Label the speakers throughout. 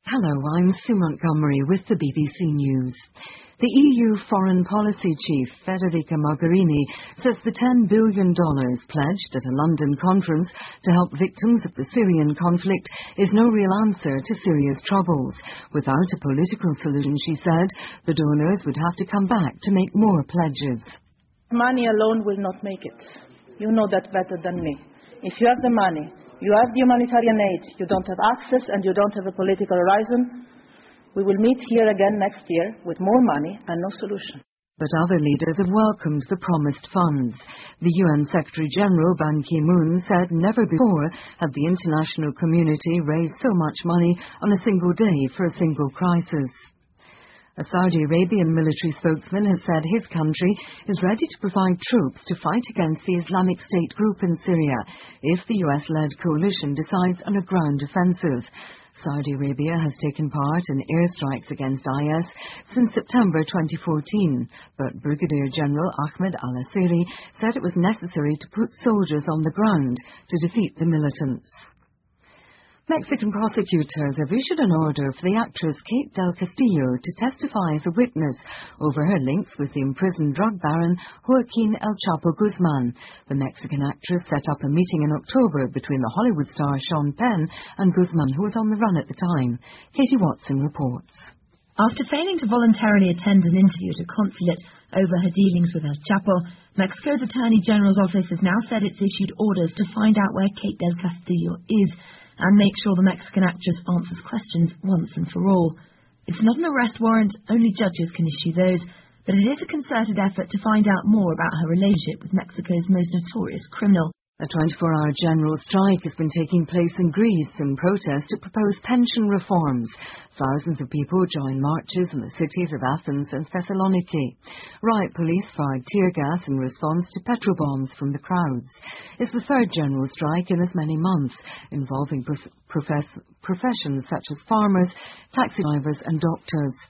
Speaker 1: Hello, I'm Sue Montgomery with the BBC News. The EU Foreign Policy Chief, Federica Mogherini, says the $10 billion pledged at a London conference to help victims of the Syrian conflict is no real answer to Syria's troubles. Without a political solution, she said, the donors would have to come back to make more pledges.
Speaker 2: Money alone will not make it. You know that better than me. If you have the money, you have the humanitarian aid, you don't have access and you don't have a political horizon, we will meet here again next year with more money and no solution.
Speaker 1: But other leaders have welcomed the promised funds. The UN Secretary-General Ban Ki-moon said never before had the international community raised so much money on a single day for a single crisis. A Saudi Arabian military spokesman has said his country is ready to provide troops to fight against the Islamic State group in Syria if the US-led coalition decides on a ground offensive. Saudi Arabia has taken part in airstrikes against IS since September 2014, but Brigadier General Ahmed al-Asiri said it was necessary to put soldiers on the ground to defeat the militants. Mexican prosecutors have issued an order for the actress Kate del Castillo to testify as a witness over her links with the imprisoned drug baron Joaquin El Chapo Guzman. The Mexican actress set up a meeting in October between the Hollywood star Sean Penn and Guzman, who was on the run at the time. Katie Watson reports.
Speaker 3: After failing to voluntarily attend an interview at a consulate over her dealings with El Chapo, Mexico's Attorney General's office has now said it's issued orders to find out where Kate del Castillo is and make sure the Mexican actress answers questions once and for all. It's not an arrest warrant, only judges can issue those, but it is a concerted effort to find out more about her relationship with Mexico's most notorious criminal.
Speaker 1: A 24-hour general strike has been taking place in Greece in protest to proposed pension reforms. Thousands of people joined marches in the cities of Athens and Thessaloniki. Riot police fired tear gas in response to petrol bombs from the crowds. It's the third general strike in as many months, involving professions such as farmers, taxi drivers and doctors.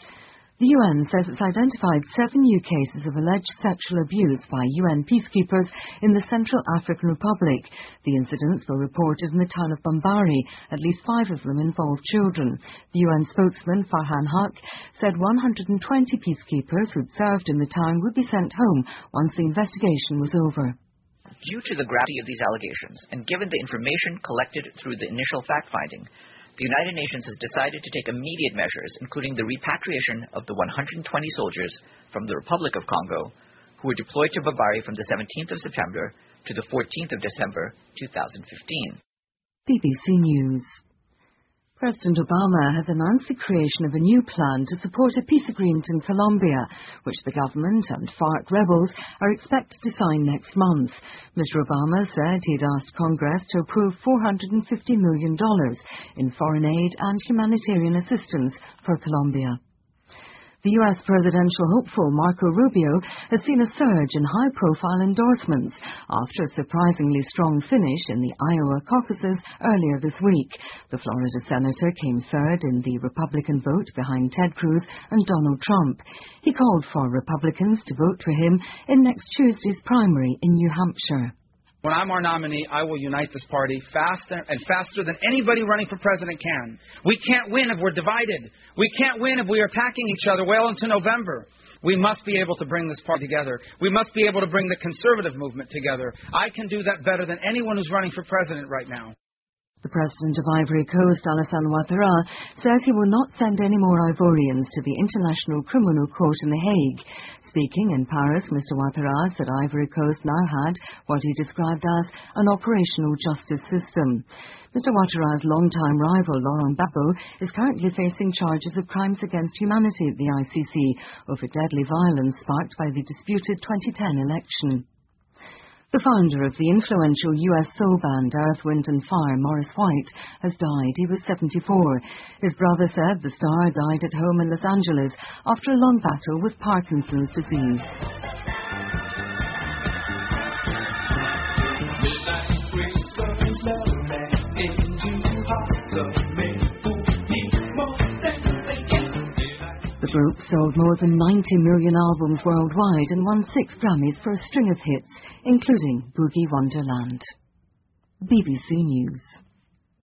Speaker 1: The UN says it's identified 7 new cases of alleged sexual abuse by UN peacekeepers in the Central African Republic. The incidents were reported in the town of Bambari. At least 5 of them involved children. The UN spokesman, Farhan Haq, said 120 peacekeepers who'd served in the town would be sent home once the investigation was over.
Speaker 4: Due to the gravity of these allegations, and given the information collected through the initial fact-finding, the United Nations has decided to take immediate measures, including the repatriation of the 120 soldiers from the Republic of Congo who were deployed to Bambari from the 17th of September to the 14th of December 2015.
Speaker 1: BBC News. President Obama has announced the creation of a new plan to support a peace agreement in Colombia, which the government and FARC rebels are expected to sign next month. Mr. Obama said he'd asked Congress to approve $450 million in foreign aid and humanitarian assistance for Colombia. The U.S. presidential hopeful Marco Rubio has seen a surge in high-profile endorsements after a surprisingly strong finish in the Iowa caucuses earlier this week. The Florida senator came third in the Republican vote behind Ted Cruz and Donald Trump. He called for Republicans to vote for him in next Tuesday's primary in New Hampshire.
Speaker 5: When I'm our nominee, I will unite this party faster than anybody running for president can. We can't win if we're divided. We can't win if we are attacking each other well into November. We must be able to bring this party together. We must be able to bring the conservative movement together. I can do that better than anyone who's running for president right now.
Speaker 1: The president of Ivory Coast, Alassane Ouattara, says he will not send any more Ivorians to the International Criminal Court in The Hague. Speaking in Paris, Mr. Ouattara said Ivory Coast now had what he described as an operational justice system. Mr. Ouattara's longtime rival, Laurent Gbagbo, is currently facing charges of crimes against humanity at the ICC over deadly violence sparked by the disputed 2010 election. The founder of the influential U.S. soul band Earth, Wind and Fire, Maurice White, has died. He was 74. His brother said the star died at home in Los Angeles after a long battle with Parkinson's disease. The group sold more than 90 million albums worldwide and won 6 Grammys for a string of hits, including Boogie Wonderland. BBC News.